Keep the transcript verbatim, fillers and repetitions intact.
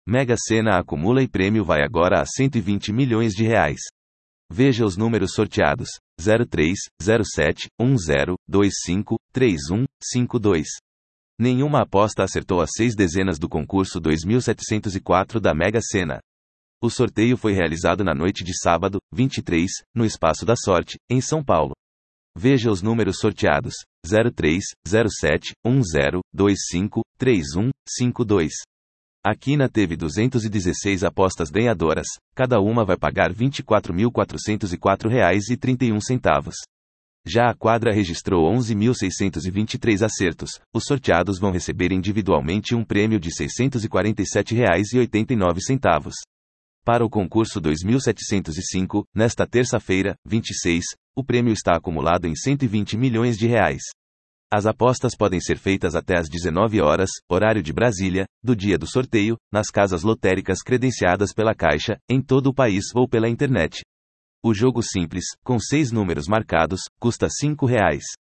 Mega Sena acumula e prêmio vai agora a cento e vinte milhões de reais. Veja os números sorteados: zero três, zero sete, um zero, dois cinco, três um, cinco dois. Nenhuma aposta acertou as seis dezenas do concurso dois mil setecentos e quatro da Mega Sena. O sorteio foi realizado na noite de sábado, vinte e três, no Espaço da Sorte, em São Paulo. Veja os números sorteados: zero três, zero sete, um zero, dois cinco, três um, cinco dois. A quina teve duzentas e dezesseis apostas ganhadoras, cada uma vai pagar vinte e quatro mil quatrocentos e quatro reais e trinta e um centavos. Já a quadra registrou onze mil seiscentos e vinte e três acertos. Os sorteados vão receber individualmente um prêmio de seiscentos e quarenta e sete reais e oitenta e nove centavos. Para o concurso dois mil setecentos e cinco, nesta terça-feira, vinte e seis, o prêmio está acumulado em cento e vinte milhões de reais. As apostas podem ser feitas até às dezenove horas, horário de Brasília, do dia do sorteio, nas casas lotéricas credenciadas pela Caixa, em todo o país ou pela internet. O jogo simples, com seis números marcados, custa cinco reais.